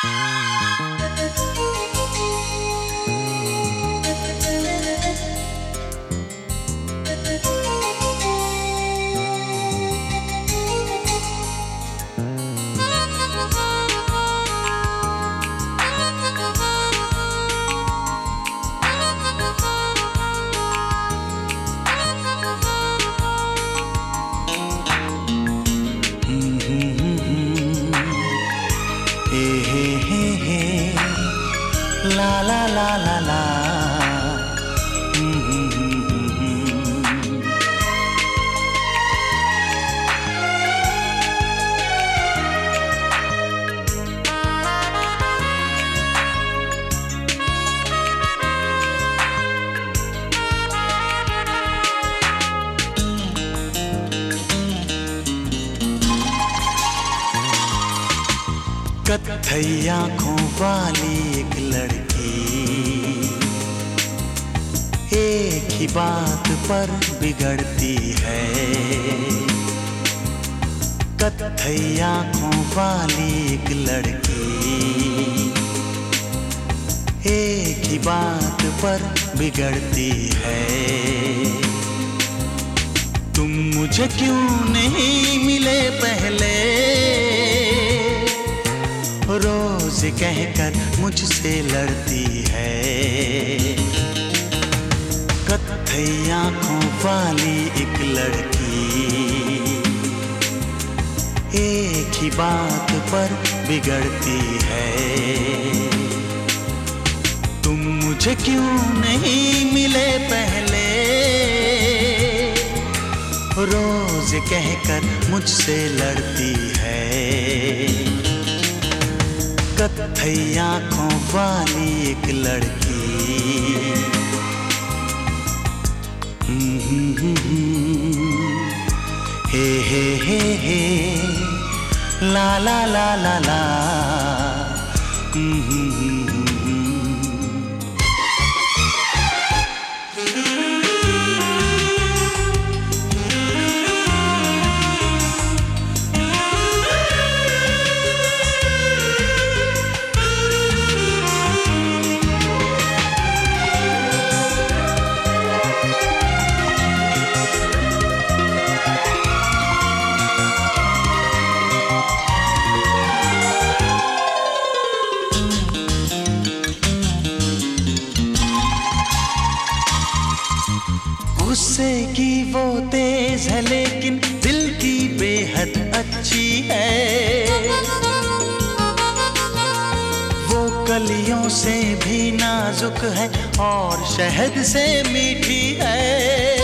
ला ला ला ला ला। कत्थई आँखों वाली एक लड़की एक ही बात पर बिगड़ती है। कत्थई आँखों वाली एक लड़की एक ही बात पर बिगड़ती है। तुम मुझे क्यों नहीं मिले पहले, रोज कहकर मुझसे लड़ती है। कत्थई आँखों वाली एक लड़की एक ही बात पर बिगड़ती है। तुम मुझे क्यों नहीं मिले पहले, रोज कहकर मुझसे लड़ती है। कत्थई आँखों वाली एक लड़की। हे ला ला ला ला ला। गुस्से की वो तेज है लेकिन दिल की बेहद अच्छी है। वो कलियों से भी नाजुक है और शहद से मीठी है।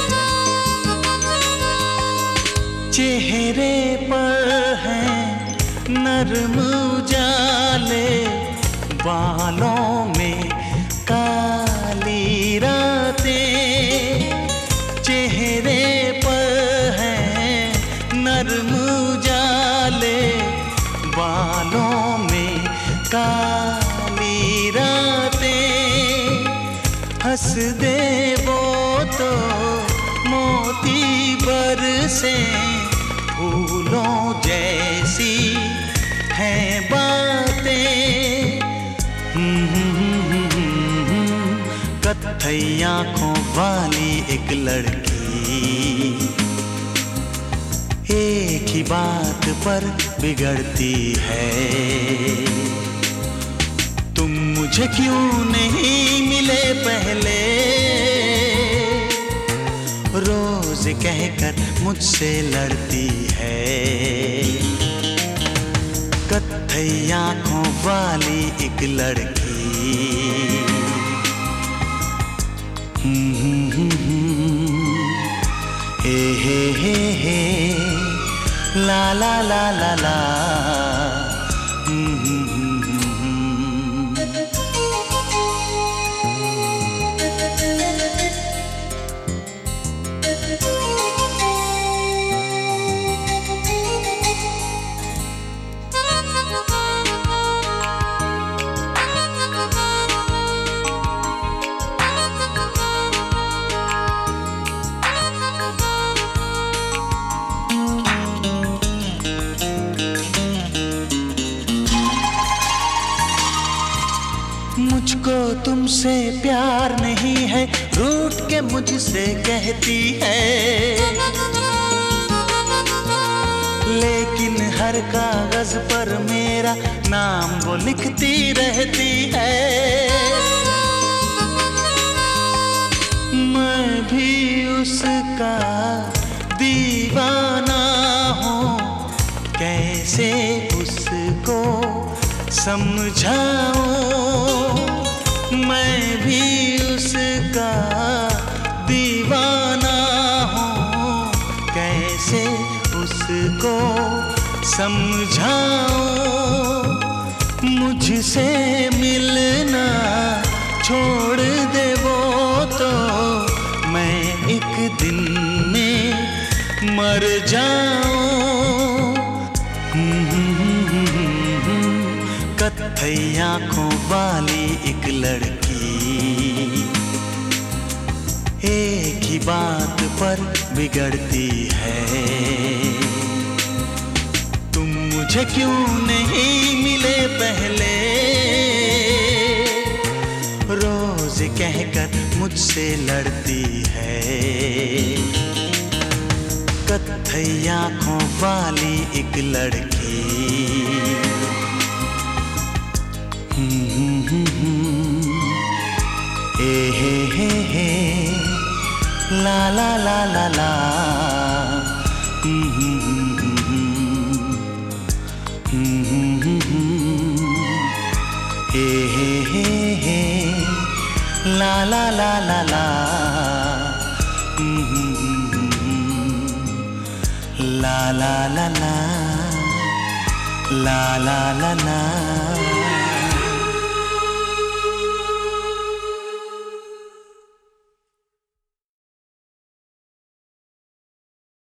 चेहरे पर है नरम उजाले, बालों में काली रातें। चेहरे पर है नरम उजाले, बालों में काली रातें। हंस दे वो तो मोती बरसे, फूलों जैसी हैं बातें। कत्थई आँखों वाली एक लड़की एक ही बात पर बिगड़ती है। तुम मुझे क्यों नहीं मिले पहले, रोज कहकर मुझसे लड़ती है। कत्थई आँखों वाली एक लड़की। हे ला ला ला ला ला। है, रूठ के मुझसे कहती है, लेकिन हर कागज पर मेरा नाम वो लिखती रहती है। मैं भी उसका दीवाना हूँ, कैसे उसको समझाऊं। मैं भी उसका दीवाना हूँ, कैसे उसको समझाऊं। मुझसे मिलना छोड़ दे वो तो मैं एक दिन में मर जाऊं। कत्थई आंखों वाली एक लड़की एक ही बात पर बिगड़ती है, तुम मुझे क्यों नहीं मिले पहले। रोज कहकर मुझसे लड़ती है, कत्थई आंखों वाली एक लड़की। हे ला ला ला ला ला, हे ला ला ला ला ला, ला ला ला ला, ला ला ला ला।